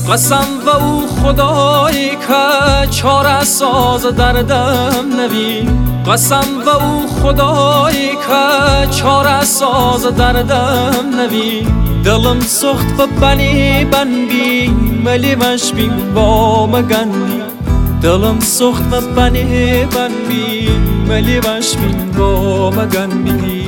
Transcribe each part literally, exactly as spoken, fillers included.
قسم و او خدایی که چاره ساز دردم نوی قسم و او خدایی که چاره ساز دردم نوی دلم سخت و بنی بن بی ملی وش بی با مگنی دلم سخت و بنی بن بی ملی وش بی با مگنی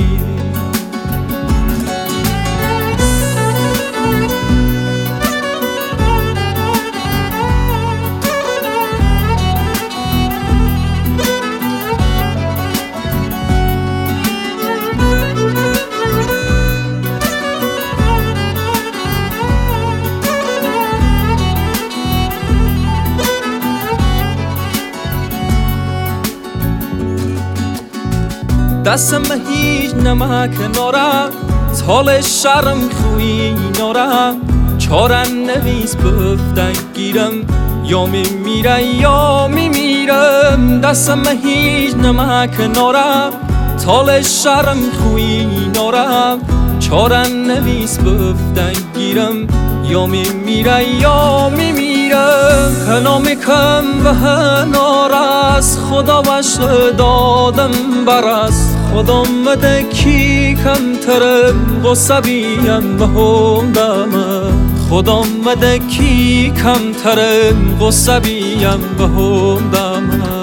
دستم هیچ نمک نارم تال شرم خوی نارم چاره نویس بفتن گیرم یا میمیره یا میمیرم دستم هیچ نمک نارم تال شرم خوی نارم چاره نویس بفتن گیرم یا میمیره یا میمیرم هنا میکم و هنا رس خدا وش دادم برس خدا مده کی کم ترم غصه بیم و هم دمه خدا مده کی کم ترم غصه بیم و هم دمه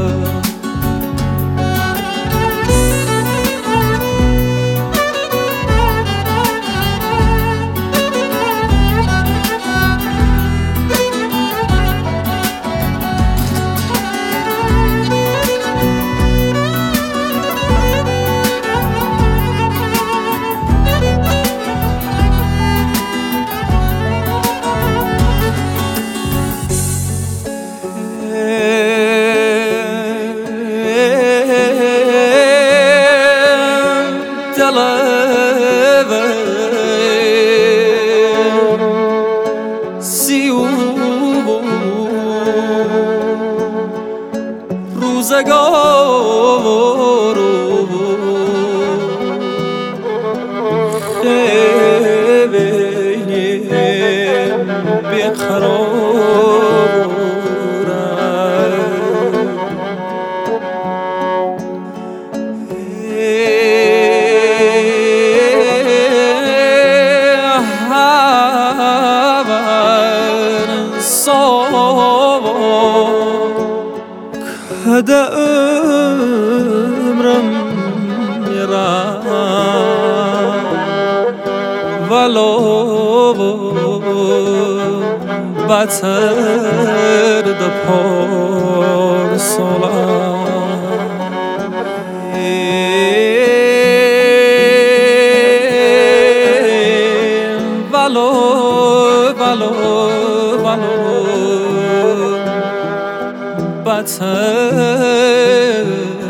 روزگارو خیلی بیقرارم هذا عمرم میرم ولو بتر د پارسالم ولو ولو ولو بتر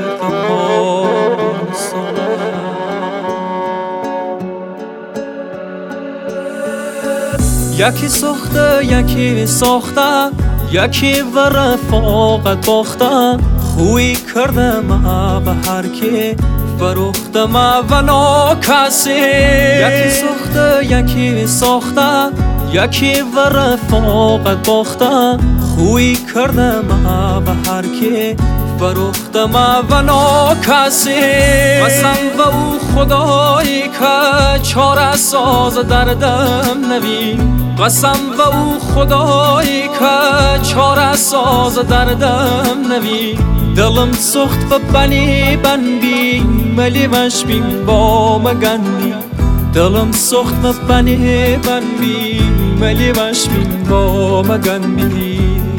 یکی ساخته یکی ساخته یکی و رفاقت باخته خوی کرده ما به هر کی فروخته ما و ناکسی یکی ساخته یکی ساخته یکی و رفاقت باخته خوی کرده ما به هر کی فروخته ما و ناکسی قسم و او خدایی که چاره ساز دردم نوی قسم و او خدایی که چاره ساز دردم نوی دلم سخت و بنی بن بی ملی وش بیم با مگنی دلم سخت و بنی بن بی ملی وش بیم با مگنی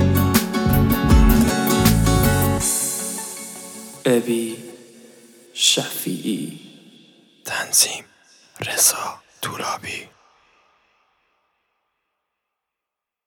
ابی شفیعی تنظیم رضا ترابی